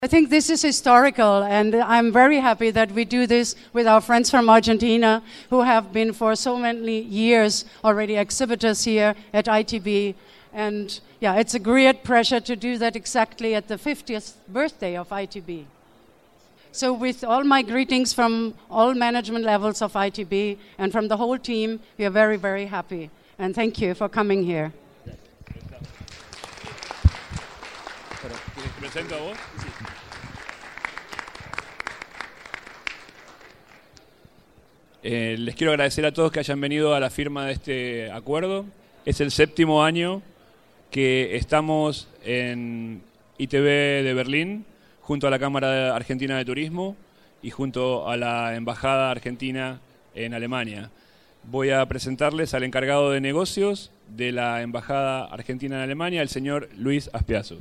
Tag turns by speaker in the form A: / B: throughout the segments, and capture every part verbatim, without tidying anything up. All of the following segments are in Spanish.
A: I think this is historical, and I'm very happy that we do this with our friends from Argentina, who have been for so many years already exhibitors here at I T B. And yeah, it's a great pleasure to do that exactly at the fiftieth birthday of I T B. So with all my greetings from all management levels of I T B and from the whole team, we are very, very happy. And thank you for coming here.
B: ¿Presento a vos? Eh, les quiero agradecer a todos que hayan venido a la firma de este acuerdo. Es el séptimo año que estamos en I T B de Berlín, junto a la Cámara Argentina de Turismo y junto a la Embajada Argentina en Alemania. Voy a presentarles al encargado de negocios de la Embajada Argentina en Alemania, el señor Luis Aspiazu.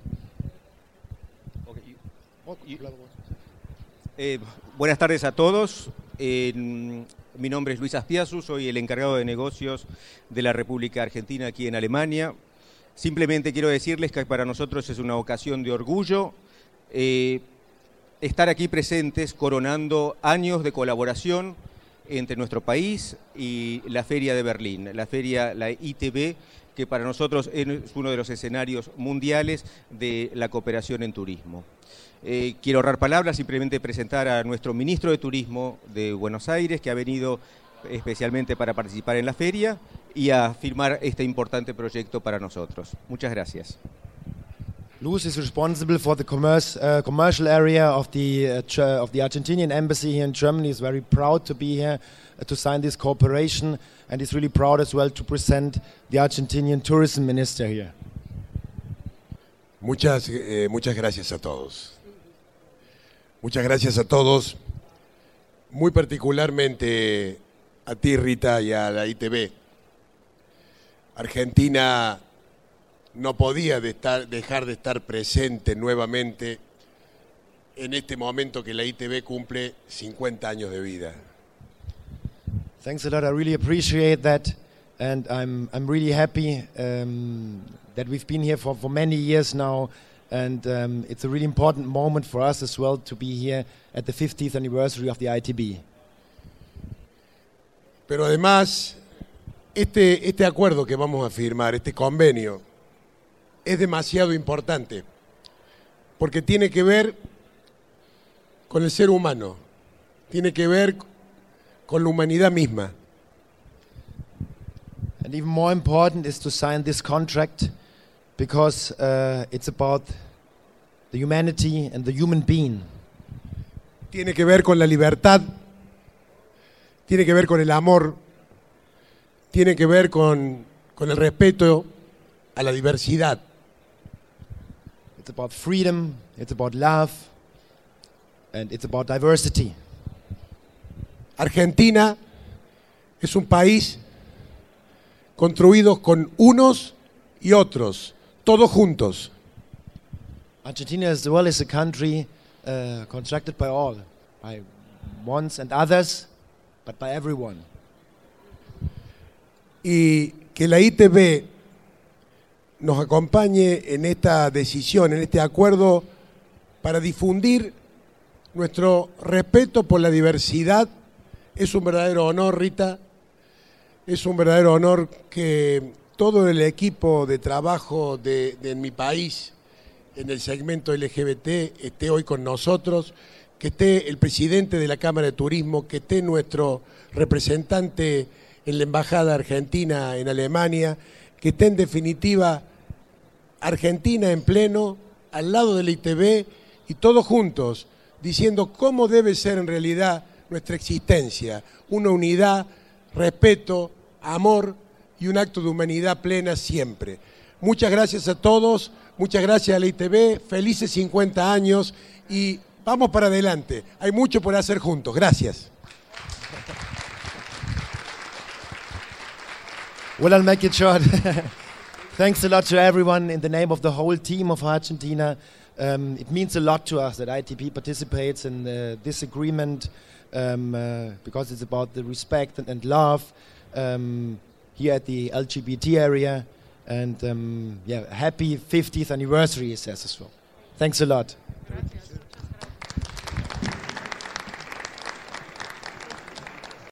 C: Eh, buenas tardes a todos. Eh, mi nombre es Luis Aspiazu, soy el encargado de negocios de la República Argentina aquí en Alemania. Simplemente quiero decirles que para nosotros es una ocasión de orgullo eh, estar aquí presentes coronando años de colaboración entre nuestro país y la Feria de Berlín, la feria, la I T B, que para nosotros es uno de los escenarios mundiales de la cooperación en turismo. Eh, quiero ahorrar palabras, simplemente presentar a nuestro ministro de Turismo de Buenos Aires, que ha venido especialmente para participar en la feria y a firmar este importante proyecto para nosotros. Muchas gracias.
D: Luis is responsible for the commerce, uh, commercial area of the uh, of the Argentinian embassy here in Germany. He's very proud to be here uh, to sign this cooperation, and he's really proud as well to present the Argentinian tourism minister here.
E: Muchas, eh, muchas gracias a todos. Muchas gracias a todos, muy particularmente a ti, Rita, y a la I T B. Argentina no podía de estar, dejar de estar presente nuevamente en este momento que la I T B cumple cincuenta años de vida.
D: Thanks a lot. I really appreciate that, and I'm I'm really happy um, that we've been here for, for many years now. And um, it's a really important moment for us as well to be here at the fiftieth anniversary of the I T B.
E: Pero además, este, este acuerdo que vamos a firmar, este convenio, es demasiado importante, porque tiene que ver con el ser humano, tiene que ver con la humanidad misma.
D: And even more important is to sign this contract, because uh, it's about the humanity and the human being.
E: Tiene que ver con la libertad, tiene que ver con el amor, tiene que ver con, con el respeto a la diversidad.
D: It's about freedom, it's about love, and it's about diversity.
E: Argentina es un país construido con unos y otros, todos juntos.
D: Argentina as well is a country uh, constructed by all, by ones and others, but by everyone.
E: Y que la I T B nos acompañe en esta decisión, en este acuerdo, para difundir nuestro respeto por la diversidad, es un verdadero honor, Rita, es un verdadero honor que todo el equipo de trabajo de, de en mi país, en el segmento L G B T, esté hoy con nosotros, que esté el presidente de la Cámara de Turismo, que esté nuestro representante en la Embajada Argentina en Alemania, que esté en definitiva Argentina en pleno, al lado de la I T B, y todos juntos, diciendo cómo debe ser en realidad nuestra existencia, una unidad, respeto, amor y un acto de humanidad plena siempre. Muchas gracias a todos, muchas gracias a la I T B, felices cincuenta años y vamos para adelante. Hay mucho por hacer juntos. Gracias.
D: Well, I'll make it short. Thanks a lot to everyone in the name of the whole team of Argentina. Um, it means a lot to us that I T B participates in uh, this agreement um, uh, because it's about the respect and, and love um, here at the L G B T area. And um, yeah, happy fiftieth anniversary, it says as well. Thanks a lot.
A: Gracias.